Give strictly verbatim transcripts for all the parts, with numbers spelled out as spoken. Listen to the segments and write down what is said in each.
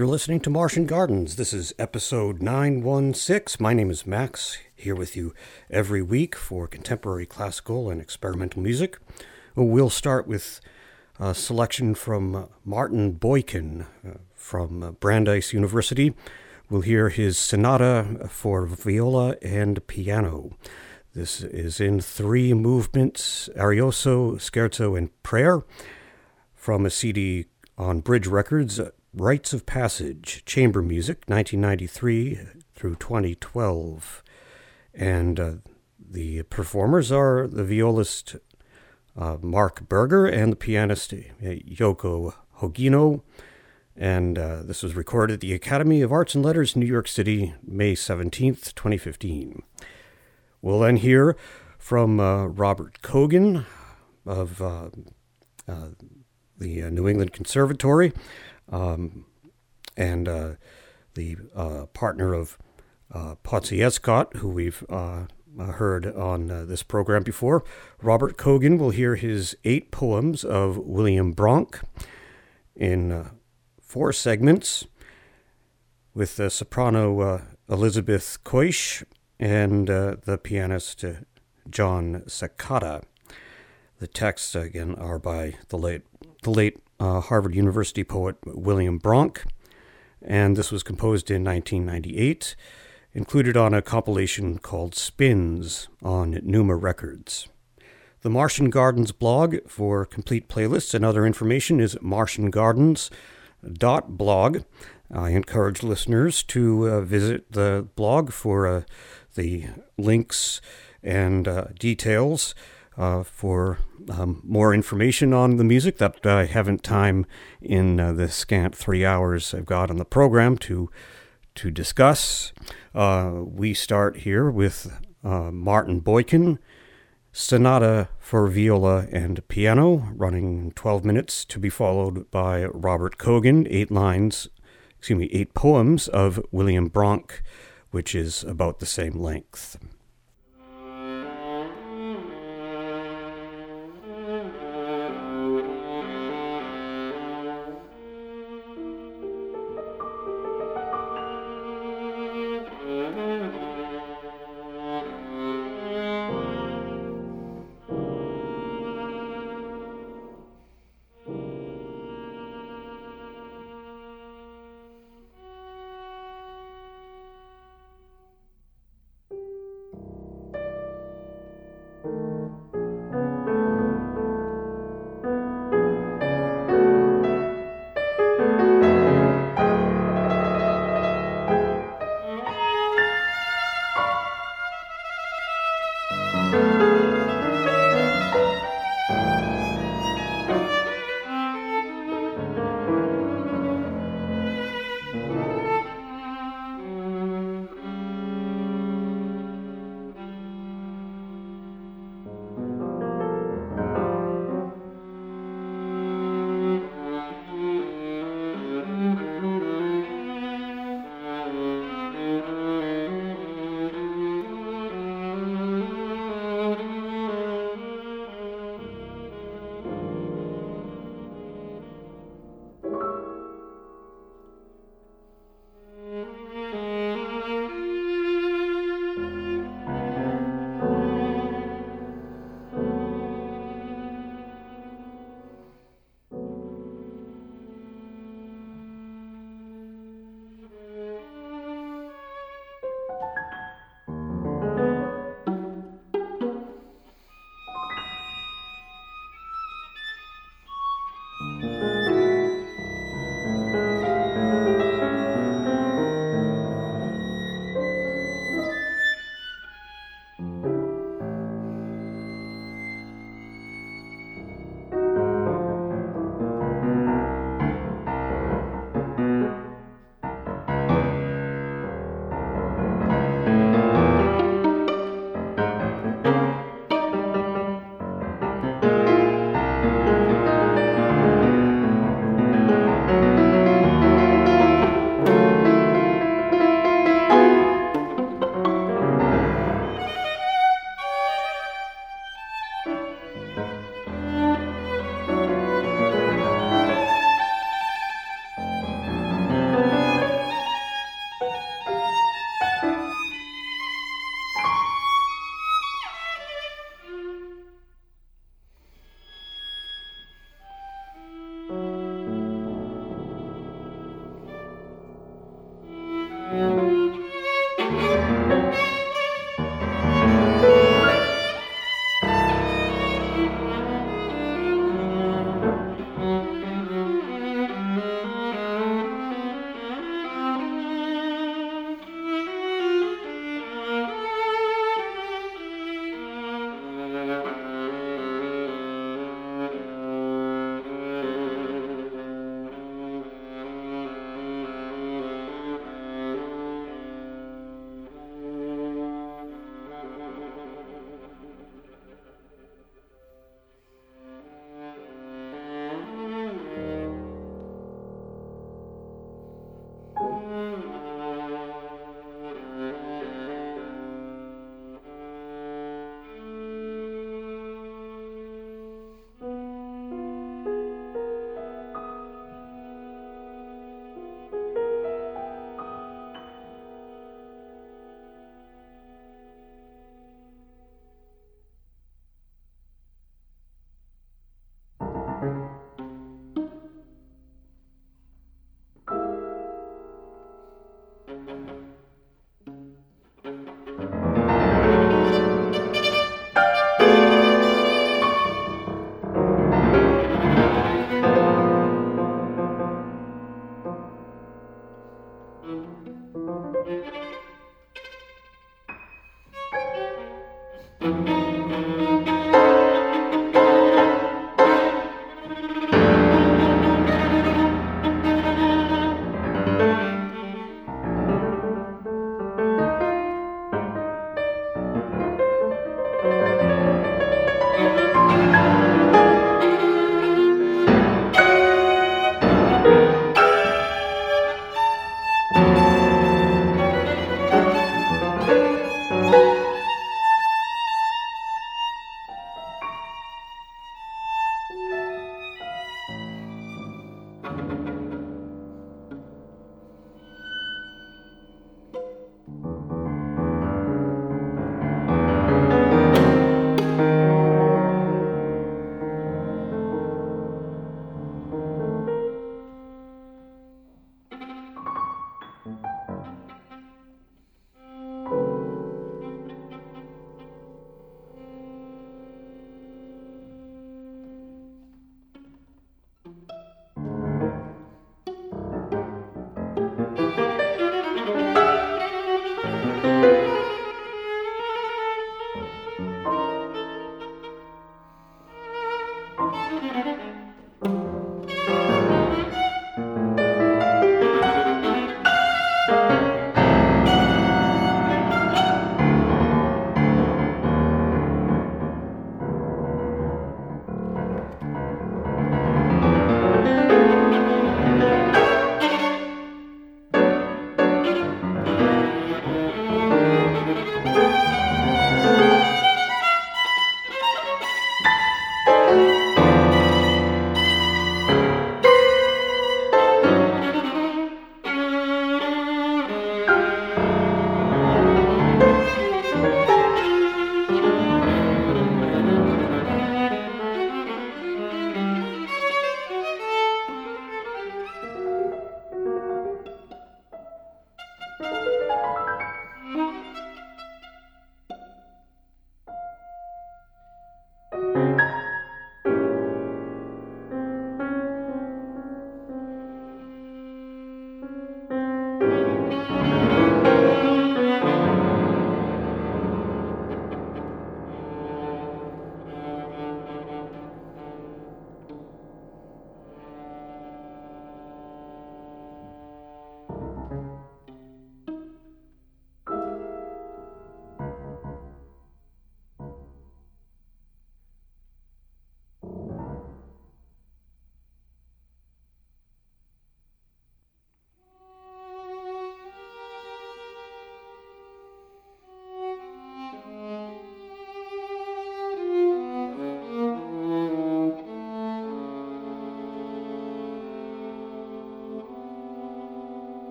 You're listening to Martian Gardens. This is episode nine one six. My name is Max, here with you every week for contemporary classical and experimental music. We'll start with a selection from Martin Boykin uh, from Brandeis University. We'll hear his sonata for viola and piano. This is in three movements, Arioso, Scherzo, and Prayer, from a C D on Bridge Records, Rites of Passage, Chamber Music, nineteen ninety-three through twenty twelve. And uh, the performers are the violist uh, Mark Berger and the pianist uh, Yoko Hogino. And uh, this was recorded at the Academy of Arts and Letters, New York City, May seventeenth, twenty fifteen. We'll then hear from uh, Robert Kogan of uh, uh, the uh, New England Conservatory, um, and uh, the uh, partner of uh, Potsy Escott, who we've uh, heard on uh, this program before. Robert Kogan will hear his eight poems of William Bronck in uh, four segments, with the soprano uh, Elizabeth Koish and uh, the pianist uh, John Sakata. The texts, again, are by the late the late uh, Harvard University poet William Bronck, and this was composed in nineteen ninety-eight, included on a compilation called Spins on Numa Records. The Martian Gardens blog for complete playlists and other information is martian gardens dot blog. I encourage listeners to uh, visit the blog for uh, the links and uh, details uh, for um, more information on the music that I haven't time in uh, the scant three hours I've got on the program to to discuss. Uh, we start here with uh, Martin Boykin, Sonata for Viola and Piano, running twelve minutes, to be followed by Robert Kogan, eight lines, excuse me, eight poems of William Bronck, which is about the same length.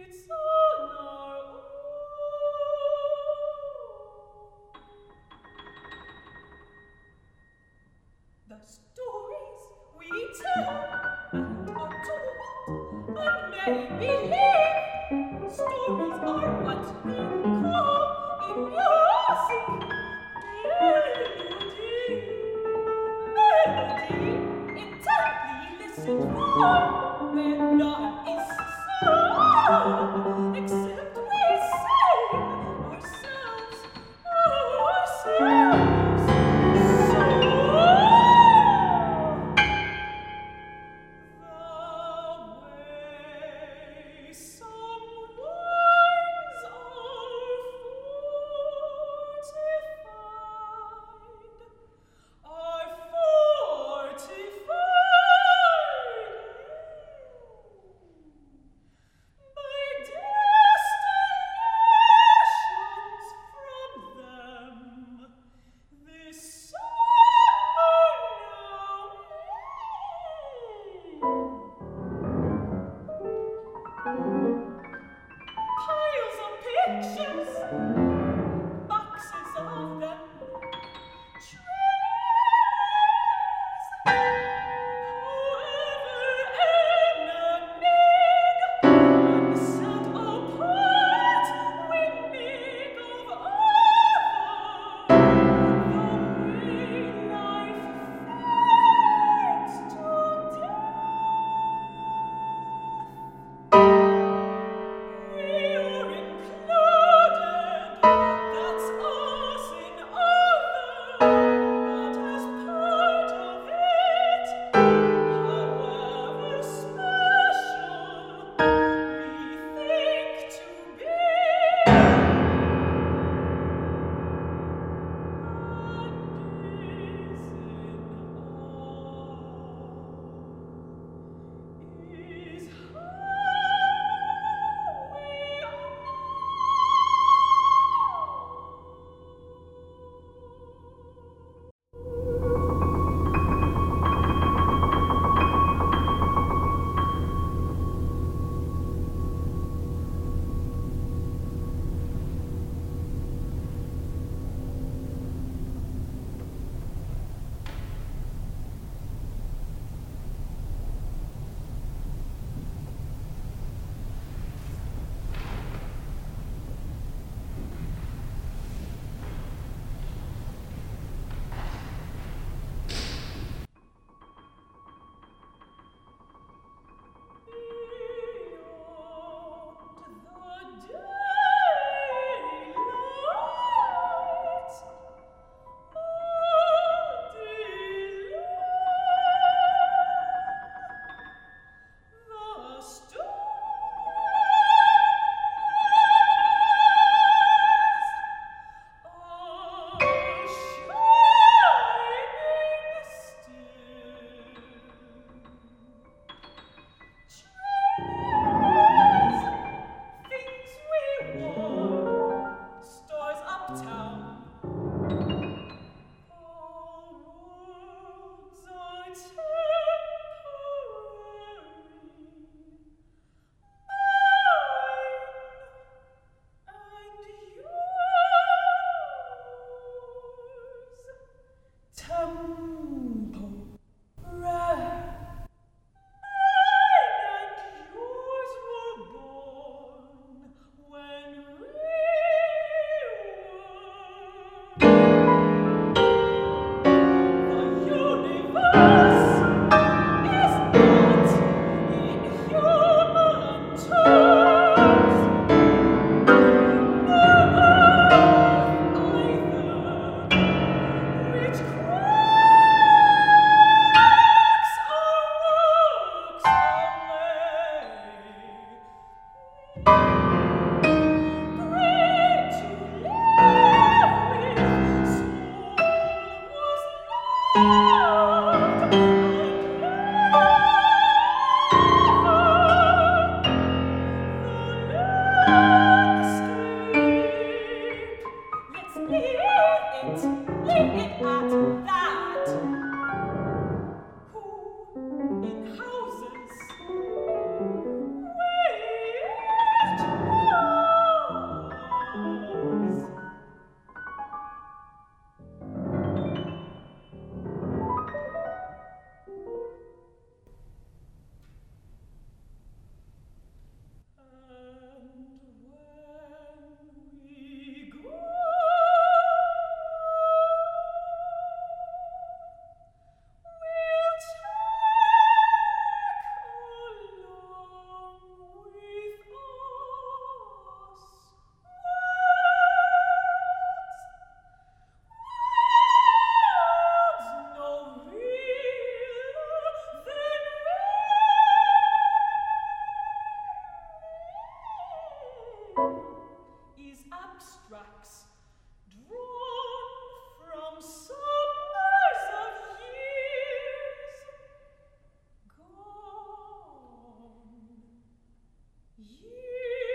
In houses, we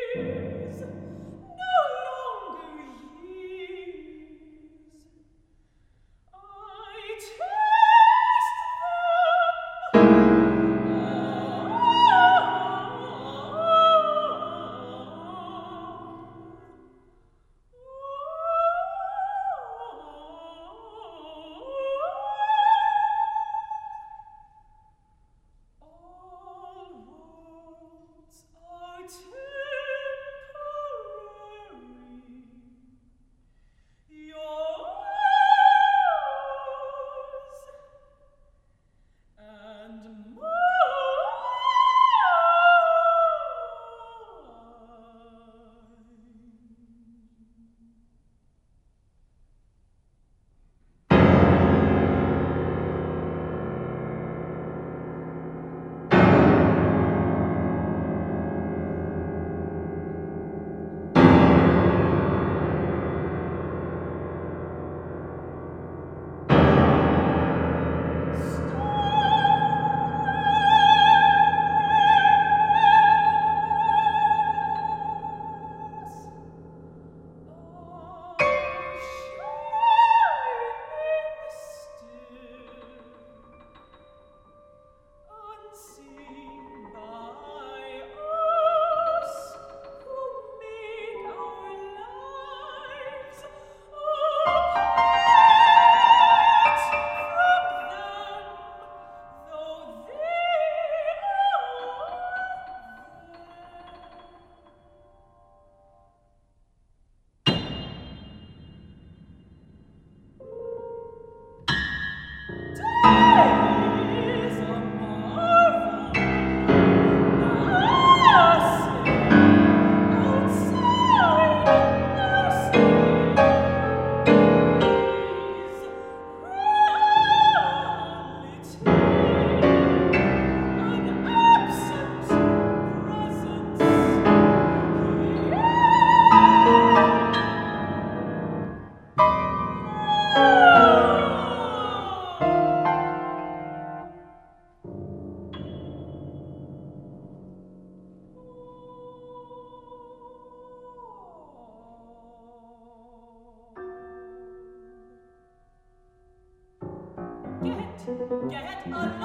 Get along!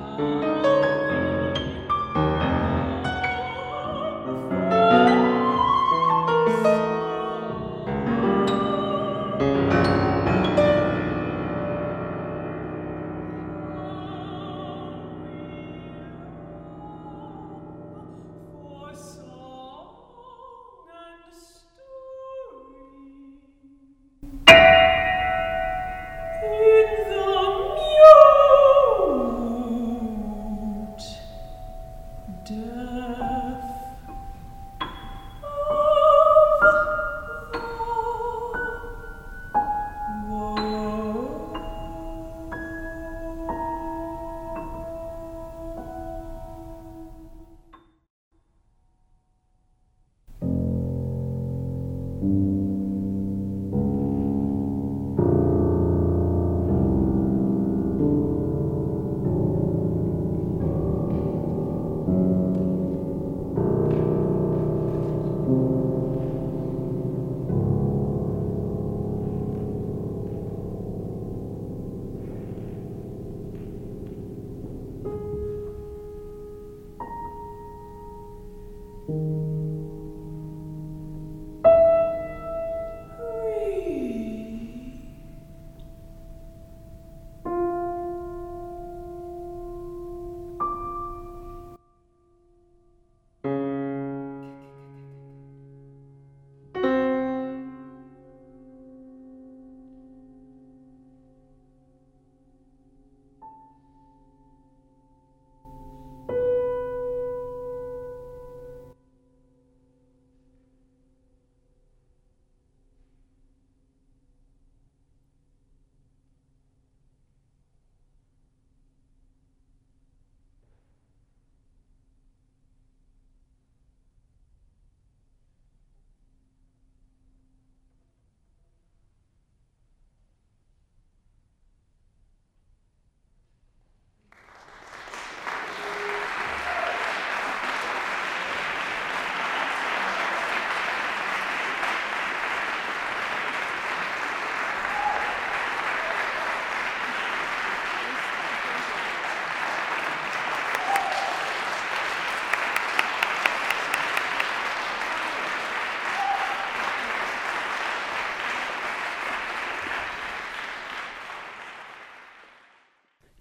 Oh,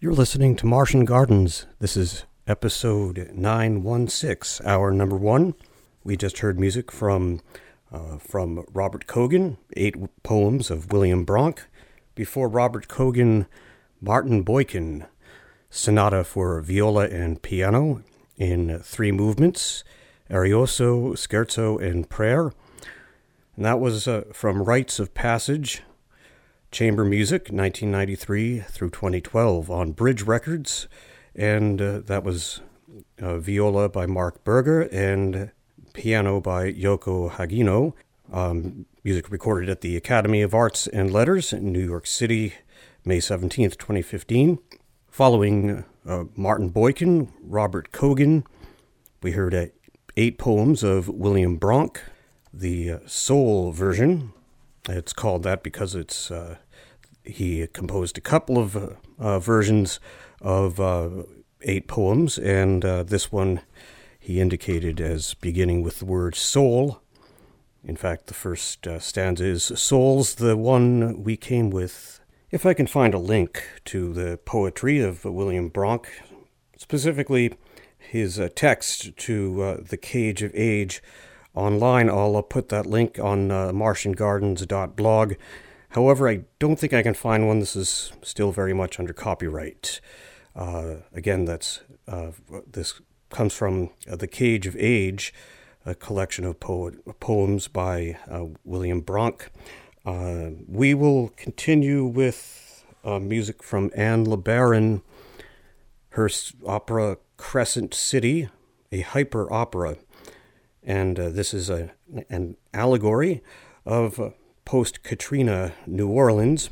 You're listening to Martian Gardens. This is episode nine one six, hour number one. We just heard music from uh, from Robert Kogan, eight poems of William Bronk. Before Robert Kogan, Martin Boykin, Sonata for Viola and Piano in three movements, Arioso, Scherzo, and Prayer. And that was uh, from Rites of Passage, Chamber Music, nineteen ninety-three through twenty twelve on Bridge Records, and uh, that was uh, Viola by Mark Berger and Piano by Yoko Hagino. Um, music recorded at the Academy of Arts and Letters in New York City, May seventeenth, twenty fifteen. Following uh, Martin Boykin, Robert Kogan, we heard uh, eight poems of William Bronk, the uh, soul version. It's called that because it's uh, he composed a couple of uh, uh, versions of uh, eight poems, and uh, this one he indicated as beginning with the word soul. In fact, the first uh, stanza is, "Soul's the one we came with." If I can find a link to the poetry of William Bronk, specifically his uh, text to uh, The Cage of Age, online, I'll uh, put that link on uh, martian gardens dot blog. However, I don't think I can find one. This is still very much under copyright. Uh, again, that's uh, this comes from uh, The Cage of Age, a collection of po- poems by uh, William Bronk. Uh, we will continue with uh, music from Anne LeBaron, her opera Crescent City, a hyper opera. And uh, this is a, an allegory of uh, post-Katrina New Orleans.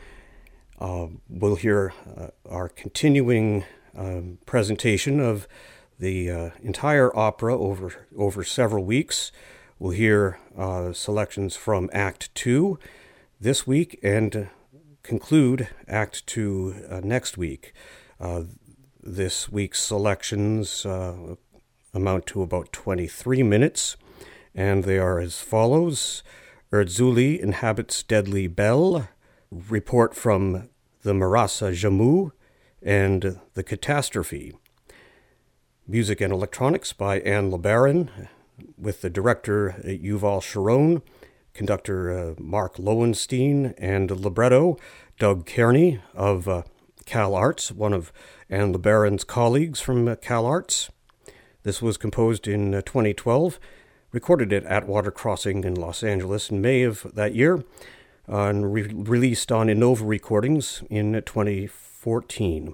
Uh, we'll hear uh, our continuing uh, presentation of the uh, entire opera over, over several weeks. We'll hear uh, selections from Act two this week and uh, conclude Act two uh, next week. Uh, this week's selections uh, amount to about twenty-three minutes, and they are as follows. Erzulie inhabits Deadly Bell, report from the Marasa Jammu, and The Catastrophe. Music and Electronics by Anne LeBaron, with the director uh, Yuval Sharon, conductor uh, Mark Lowenstein, and libretto Doug Kearney of uh, Cal Arts, one of Anne LeBaron's colleagues from uh, Cal Arts. This was composed in uh, twenty twelve, recorded at Atwater Crossing in Los Angeles in May of that year, uh, and re- released on Innova Recordings in twenty fourteen.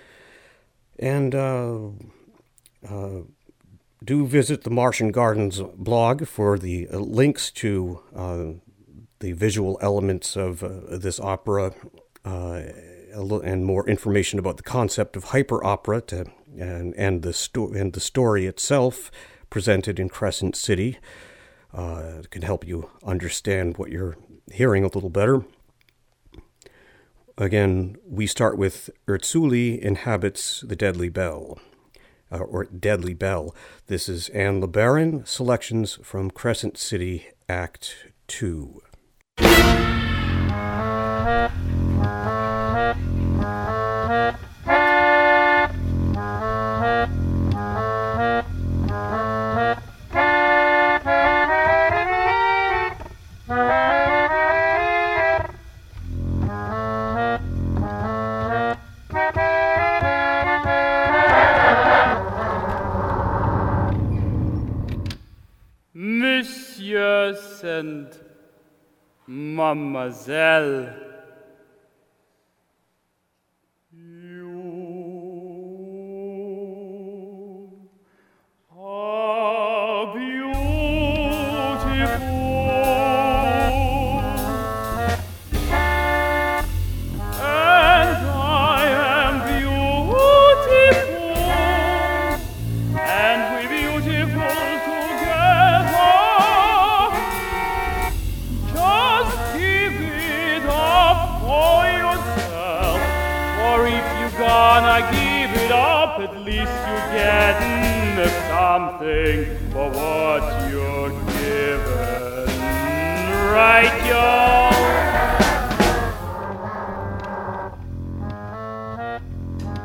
And uh, uh, do visit the Martian Gardens blog for the uh, links to uh, the visual elements of uh, this opera uh, and more information about the concept of hyper opera to, and and the sto- and the story itself presented in Crescent City. Uh, it can help you understand what you're hearing a little better. Again, we start with Erzulie inhabits the Deadly Bell. Uh, or Deadly Bell. This is Anne LeBaron, selections from Crescent City, Act two. Messieurs and Mademoiselle, you are beautiful, and I am beautiful, and we're beautiful together. Just give it up for yourself, for if you're gonna give it up, at least you're getting something for what you're given. Right, y'all?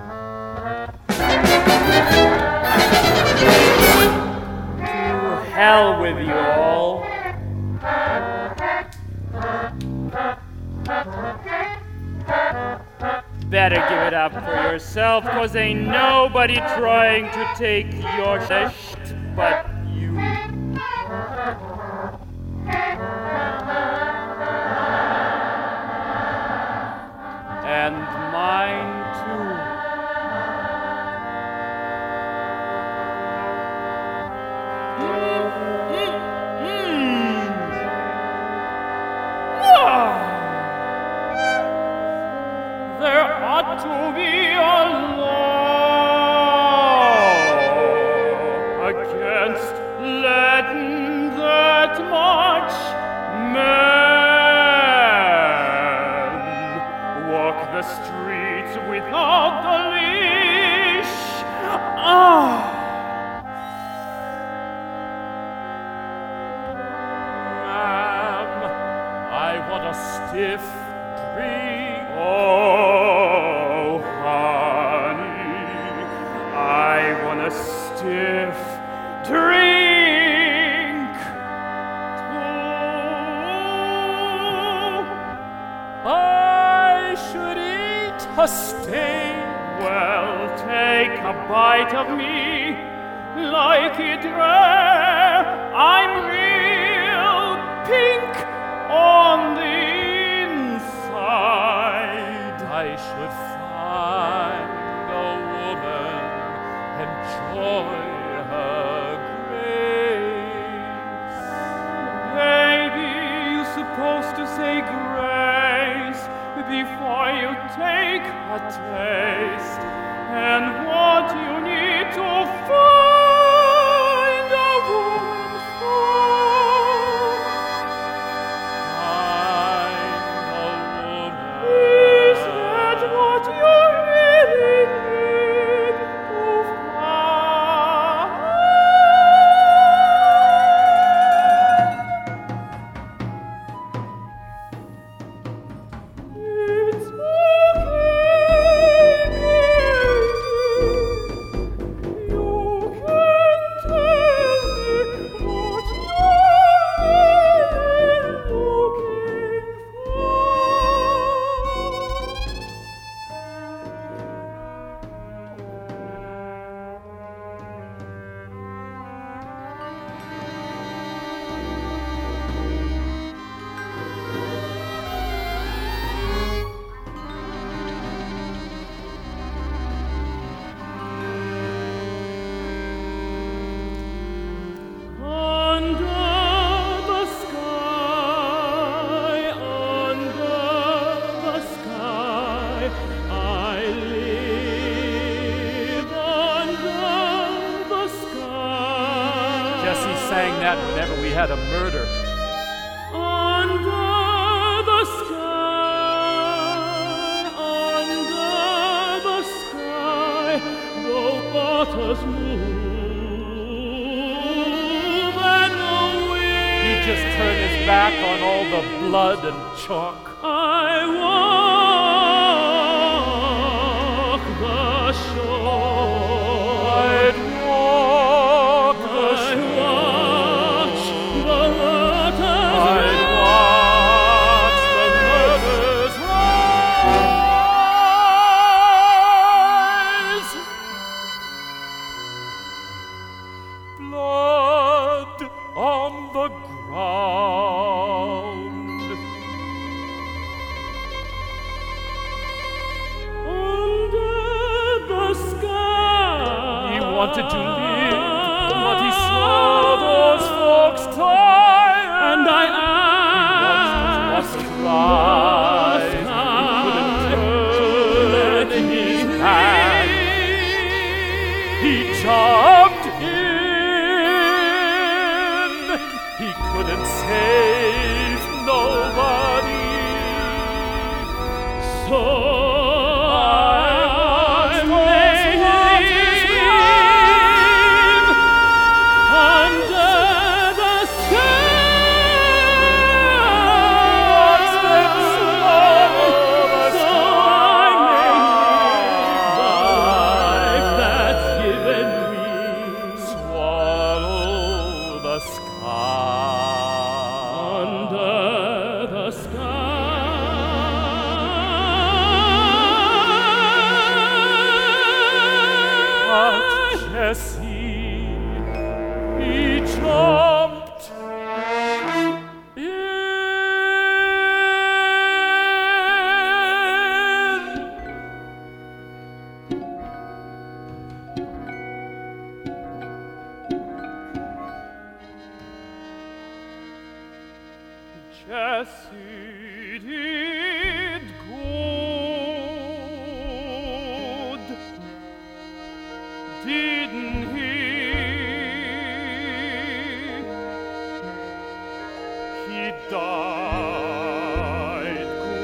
better give it up for yourself, cause ain't nobody trying to take your shit but you. And mine too. There ought to be a law against letting that much man walk the streets without the leash. Ah! Ma'am, I want a stiff drink. Oh, honey, I want a stiff drink too. I should eat a steak. Well, take a bite of me, like it rare. I'm real pink on the inside. I should find a woman, enjoy her grace. Baby, you're supposed to say grace before you take a taste. And what you need to find a woman for. Find a woman. Is that what you really need to find? It's whenever we had a murder. Under the sky, under the sky, the waters move and the wind. He'd just turn his back on all the blood and chalk. I walk the shore. I'd walk the shore. Blood on the ground. Under the sky. He wanted to live, but he saw those folks die. And I asked, he watched his eyes. He couldn't turn his back. He jumped in. He couldn't save nobody. So I made his Jessie did good, didn't he? He died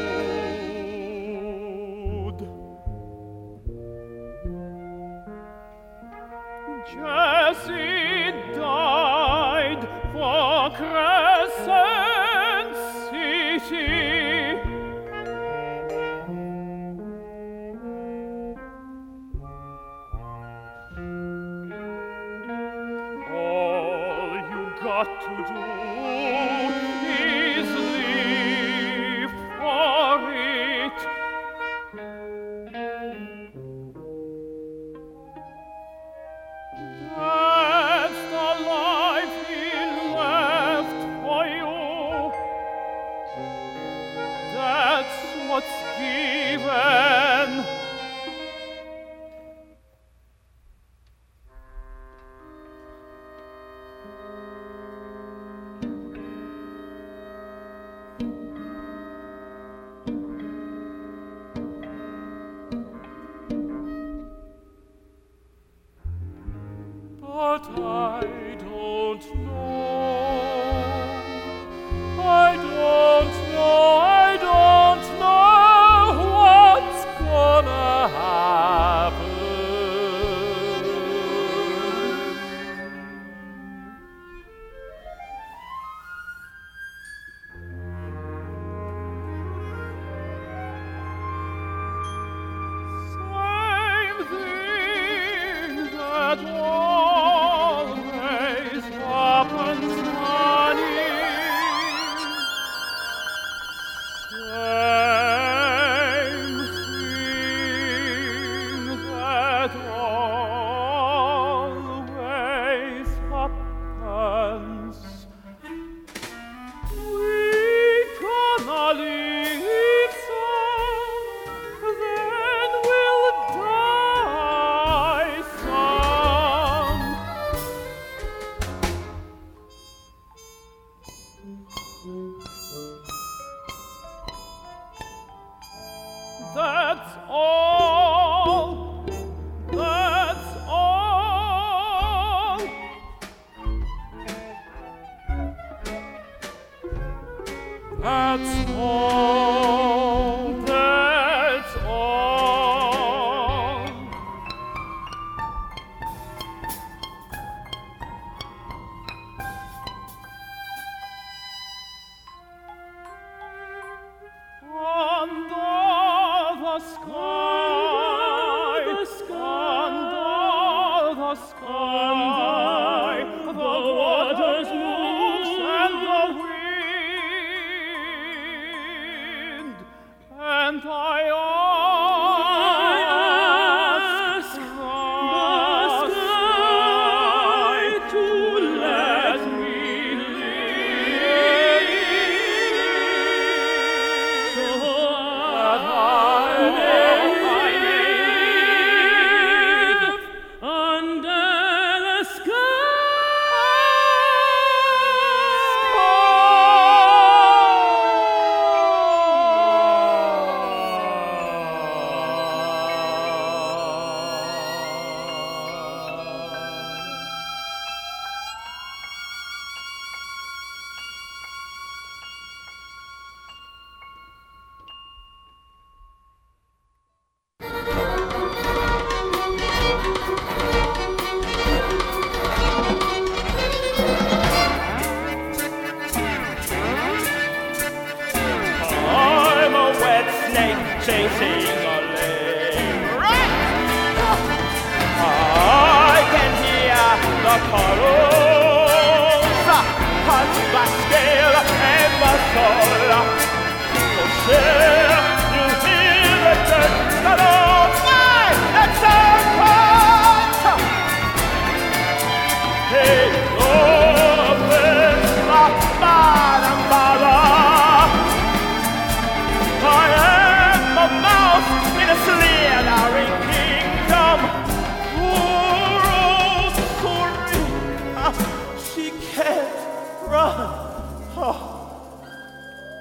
good. Jessie died for Crescent City. All you got to do is live for it. That's the life he left for you. That's what's given. But I don't know, I don't know, I don't know what's gonna happen. Same thing that always happens, honey. Same thing that always happens. We gonna live some, then we'll die some. That's all. That's all. That's all. That's all. Under the sky, the sky, under the sky, the waters move and the wind, and I ask the sky to let me live, so that I may live under the I'm a wet snake chasing a lake. Right! I can hear the puddles punch my scale and my soul. Oh, share you hear the dirt tunnel fly at some point. Hey, open the bottom bottom. I am a mouse in a slithering kingdom. Oh, sorry, she can't run. Oh.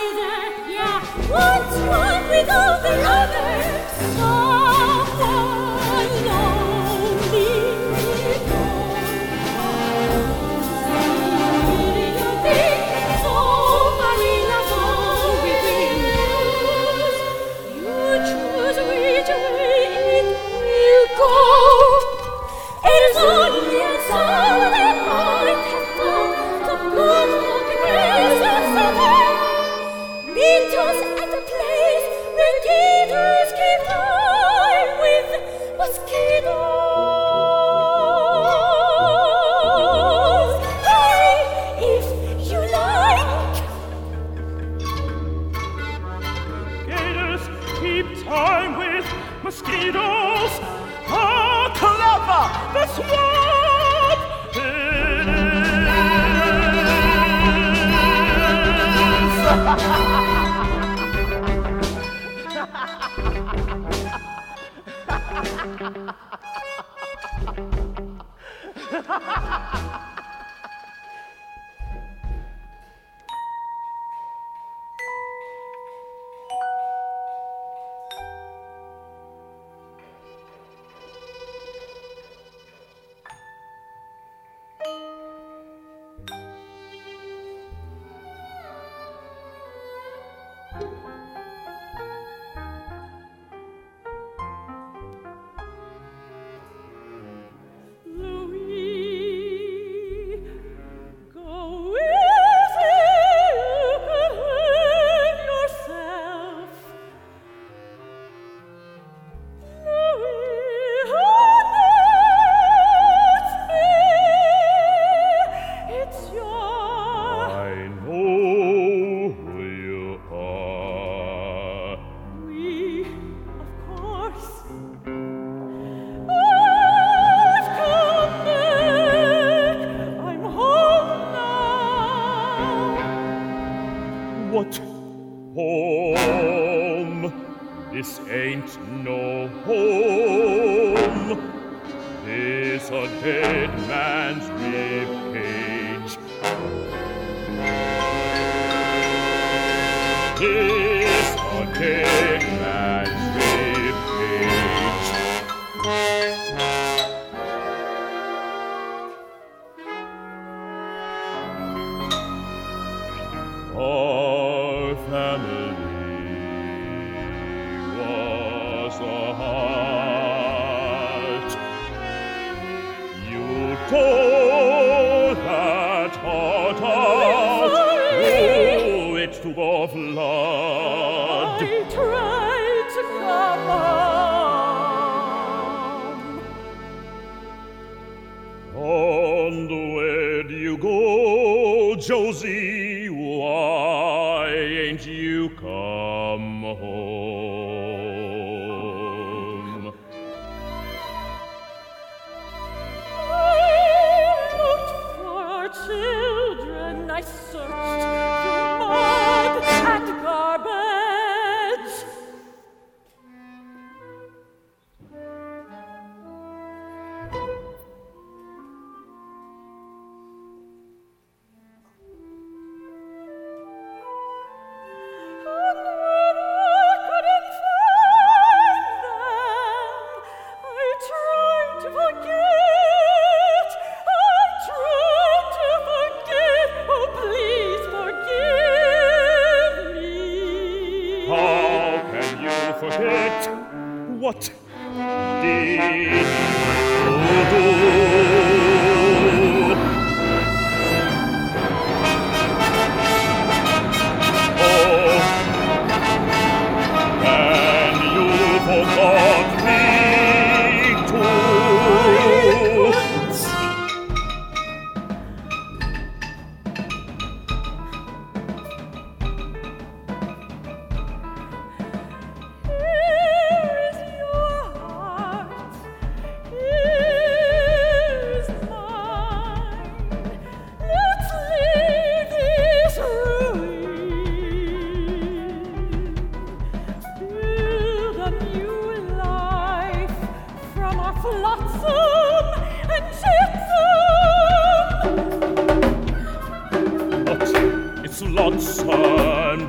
Lots and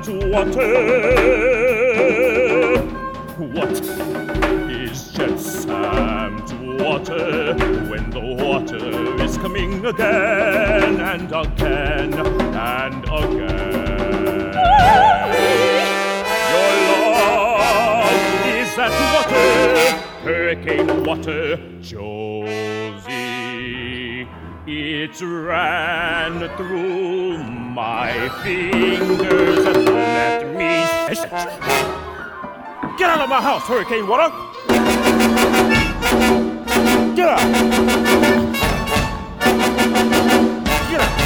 sand water. What is jet sand water when the water is coming again and again and again? Your love is that water, hurricane water, Josie. It ran through my fingers and let me... Get out of my house, hurricane water! Get out! Get out!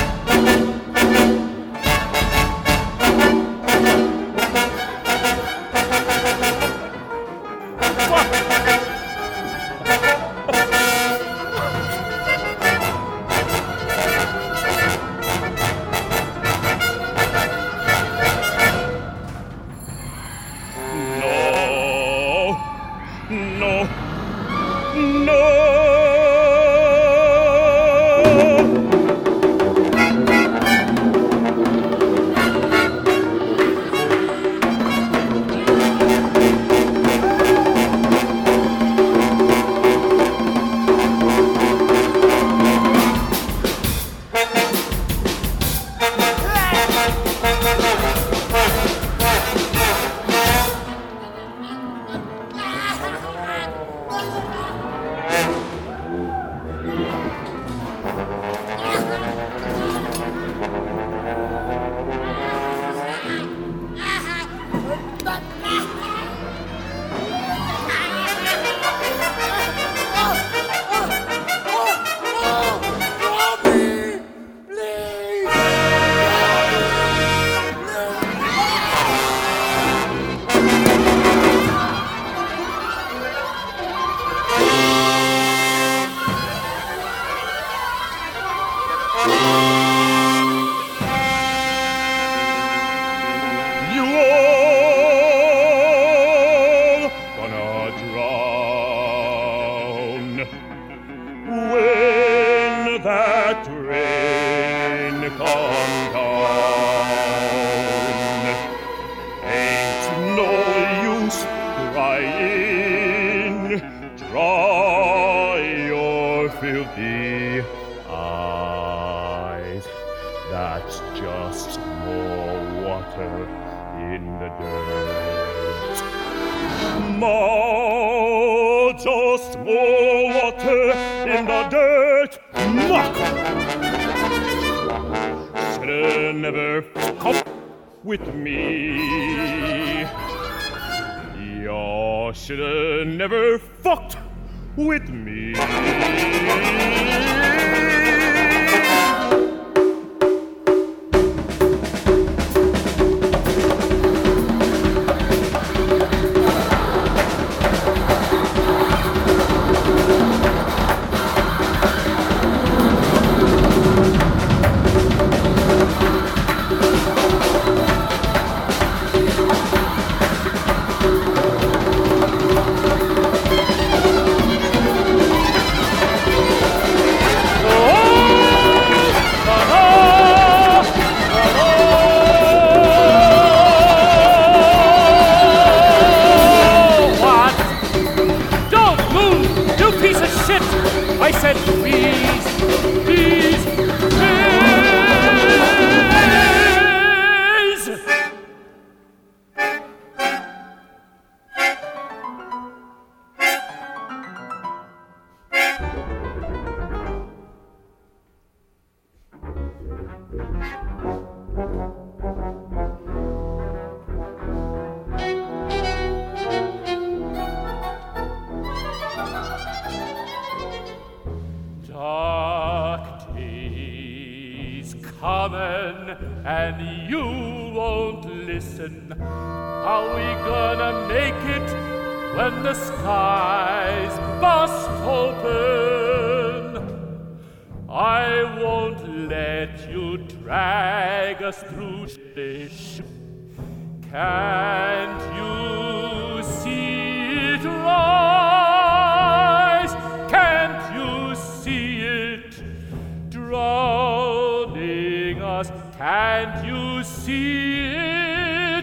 Can't you see it?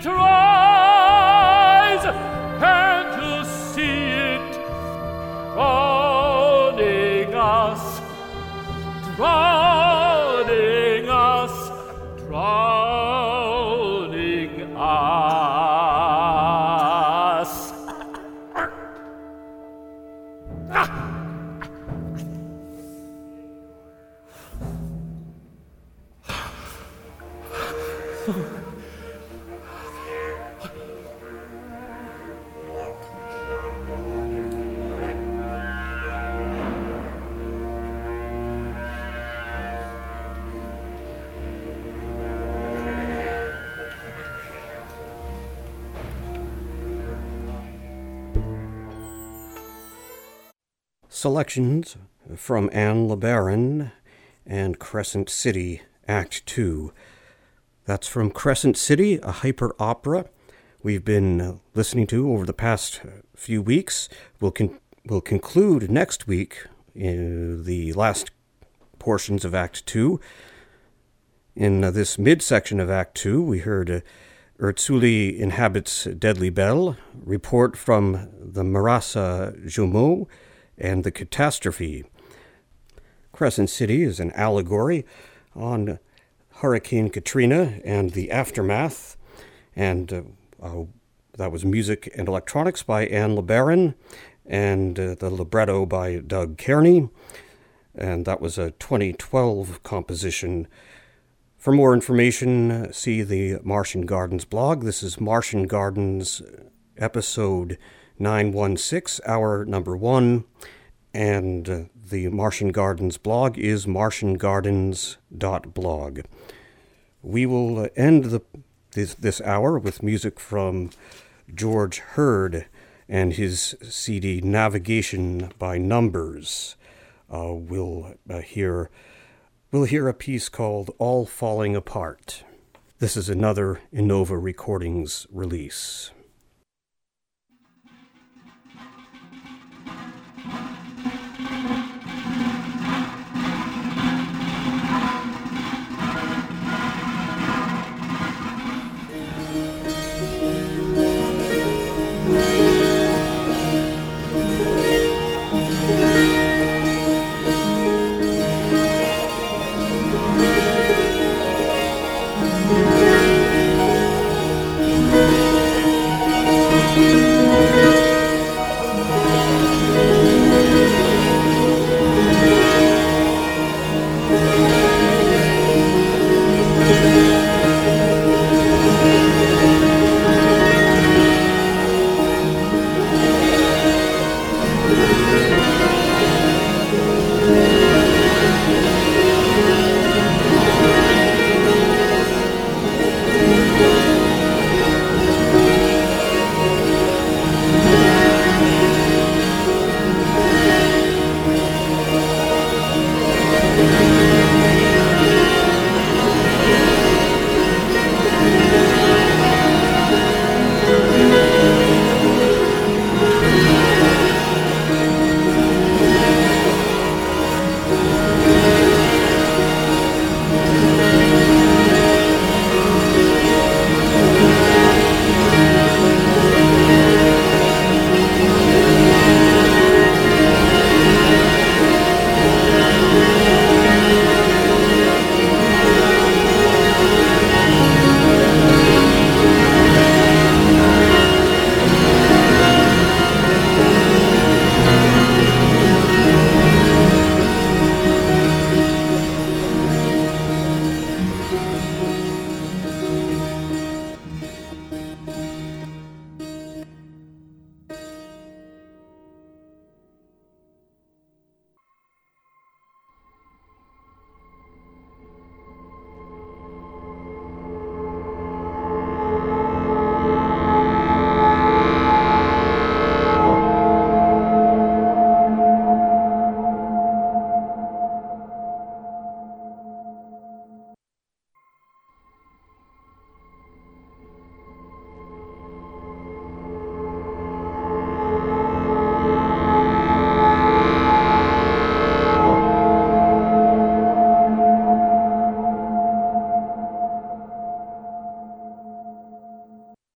selections from Anne LeBaron and Crescent City, Act two. That's from Crescent City, a hyper opera we've been listening to over the past few weeks. We'll, con- we'll conclude next week in the last portions of Act two. In uh, this midsection of Act two, we heard uh, Urzuli Inhabits Deadly Bell, Report from the Marasa Jumeaux, and The Catastrophe. Crescent City is an allegory on Hurricane Katrina and the aftermath, and uh, uh, that was music and electronics by Anne LeBaron, and uh, the libretto by Doug Kearney, and that was a twenty twelve composition. For more information, see the Martian Gardens blog. This is Martian Gardens episode nine one six, hour number one, and uh, the Martian Gardens blog is martian gardens dot blog. We will end the this, this hour with music from George Hurd and his C D Navigation by Numbers. Uh, we'll uh, hear we'll hear a piece called All Falling Apart. This is another Innova Recordings release.